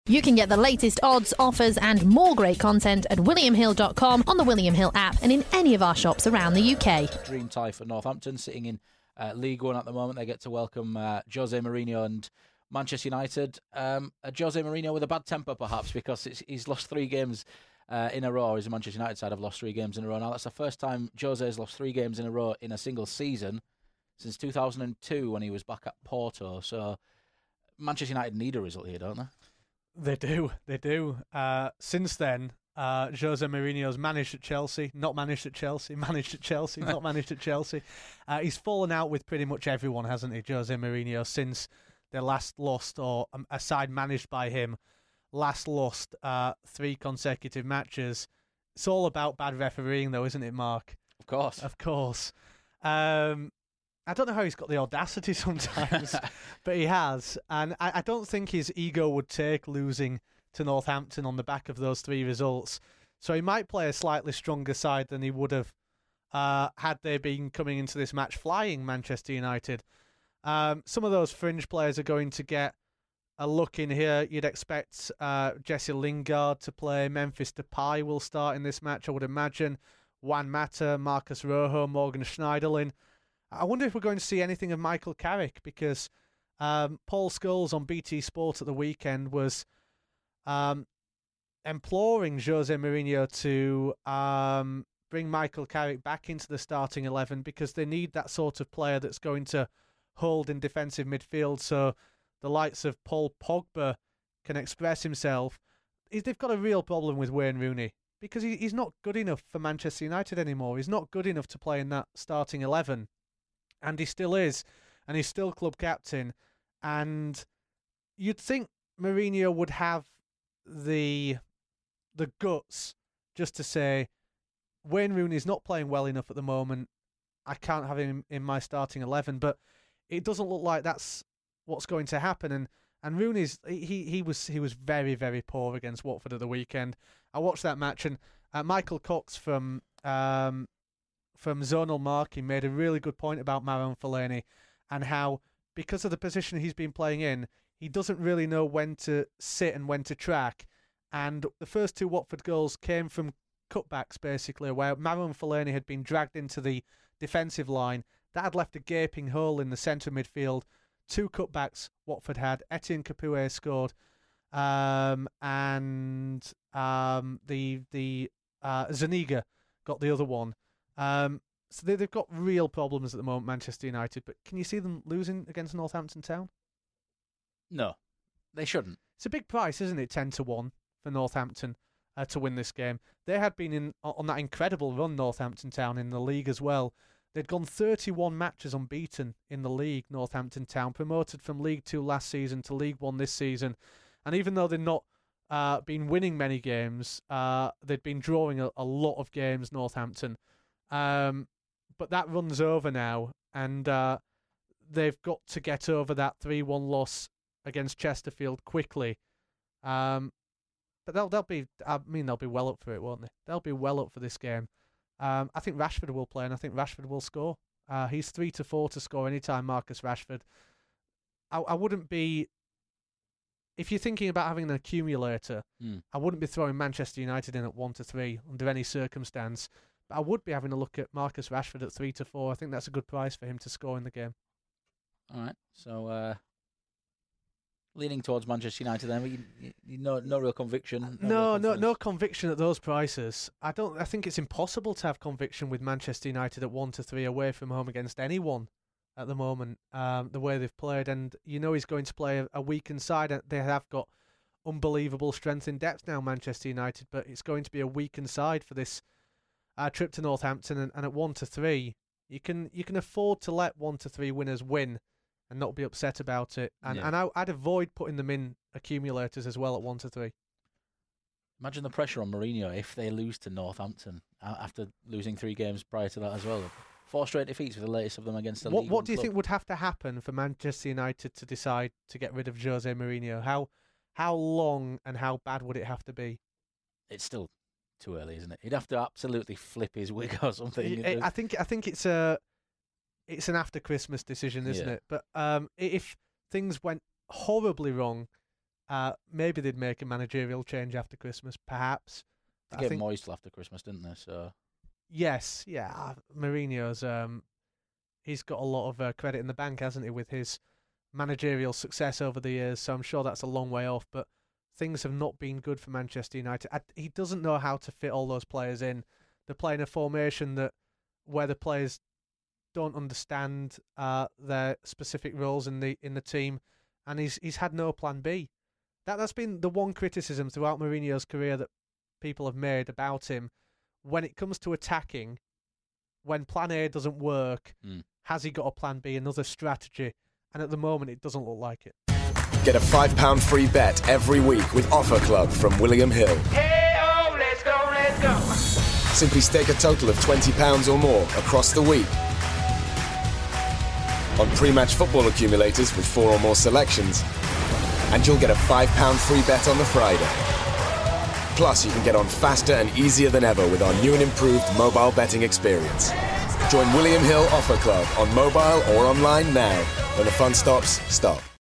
You can get the latest odds, offers and more great content at williamhill.com, on the William Hill app and in any of our shops around the UK. Dream tie for Northampton, sitting in League One at the moment. They get to welcome Jose Mourinho and Manchester United. Jose Mourinho with a bad temper perhaps, because he's lost 3 games in a row. As the Manchester United side have lost 3 games in a row. Now that's the first time Jose has lost 3 games in a row in a single season since 2002 when he was back at Porto. So Manchester United need a result here, don't they? They do. Since then, Jose Mourinho's managed at Chelsea, not managed at Chelsea, managed at Chelsea, not managed at Chelsea. He's fallen out with pretty much everyone, hasn't he, Jose Mourinho, since they last lost, or a side managed by him, last lost 3 consecutive matches. It's all about bad refereeing, though, isn't it, Mark? Of course. I don't know how he's got the audacity sometimes, but he has. And I don't think his ego would take losing to Northampton on the back of those 3 results. So he might play a slightly stronger side than he would have had they been coming into this match flying Manchester United. Some of those fringe players are going to get a look in here. You'd expect Jesse Lingard to play. Memphis Depay will start in this match, I would imagine. Juan Mata, Marcus Rojo, Morgan Schneiderlin. I wonder if we're going to see anything of Michael Carrick, because Paul Scholes on BT Sport at the weekend was imploring Jose Mourinho to bring Michael Carrick back into the starting 11, because they need that sort of player that's going to hold in defensive midfield so the likes of Paul Pogba can express himself. They've got a real problem with Wayne Rooney, because he's not good enough for Manchester United anymore. He's not good enough to play in that starting 11. And he still is, and he's still club captain. And you'd think Mourinho would have the guts just to say, Wayne Rooney's not playing well enough at the moment. I can't have him in my starting 11. But it doesn't look like that's what's going to happen. And Rooney's he was very, very poor against Watford at the weekend. I watched that match, and Michael Cox from Zonal Marking made a really good point about Marouane Fellaini, and how, because of the position he's been playing in, he doesn't really know when to sit and when to track. And the first 2 Watford goals came from cutbacks, basically, where Marouane Fellaini had been dragged into the defensive line. That had left a gaping hole in the centre midfield. 2 cutbacks Watford had. Etienne Capoue scored, and Zuniga got the other one. So they've got real problems at the moment, Manchester United. But can you see them losing against Northampton Town? No, they shouldn't. It's a big price, isn't it? 10-1 for Northampton to win this game. They had been on that incredible run, Northampton Town, in the league as well. They'd gone 31 matches unbeaten in the league, Northampton Town, promoted from League 2 last season to League 1 this season. And even though they've not been winning many games, they'd been drawing a lot of games, Northampton. But that run's over now, and they've got to get over that 3-1 loss against Chesterfield quickly. But they'll be well up for it, won't they? They'll be well up for this game. I think Rashford will play, and I think Rashford will score. He's 3-4 to score anytime, Marcus Rashford. I wouldn't be... If you're thinking about having an accumulator, I wouldn't be throwing Manchester United in at 1-3 under any circumstance. But I would be having a look at Marcus Rashford at 3-4. I think that's a good price for him to score in the game. All right. So, leaning towards Manchester United then, but no real conviction. No conviction at those prices. I think it's impossible to have conviction with Manchester United at 1-3 away from home against anyone at the moment, the way they've played. And he's going to play a weakened side. They have got unbelievable strength in depth now, Manchester United, but it's going to be a weakened side for this trip to Northampton. And at 1-3, you can afford to let 1-3 winners win and not be upset about it. And I'd avoid putting them in accumulators as well at 1-3. Imagine the pressure on Mourinho if they lose to Northampton after losing 3 games prior to that as well. 4 straight defeats with the latest of them against the League. What do you think would have to happen for Manchester United to decide to get rid of Jose Mourinho? How long and how bad would it have to be? It's still too early, isn't it? He'd have to absolutely flip his wig or something. I think it's an after Christmas decision, isn't it? But if things went horribly wrong maybe they'd make a managerial change after Christmas, perhaps. They gave Moyes till after Christmas, didn't they? So yes, yeah. Mourinho's he's got a lot of credit in the bank, hasn't he, with his managerial success over the years? So I'm sure that's a long way off. But things have not been good for Manchester United. He doesn't know how to fit all those players in. They're playing a formation where the players don't understand their specific roles in the team, and he's had no plan B. That's been the one criticism throughout Mourinho's career that people have made about him. When it comes to attacking, when plan A doesn't work, has he got a plan B, another strategy? And at the moment, it doesn't look like it. Get a £5 free bet every week with Offer Club from William Hill. Hey-oh, let's go, let's go. Simply stake a total of £20 or more across the week on pre-match football accumulators with 4 or more selections, and you'll get a £5 free bet on the Friday. Plus, you can get on faster and easier than ever with our new and improved mobile betting experience. Join William Hill Offer Club on mobile or online now. When the fun stops, stop.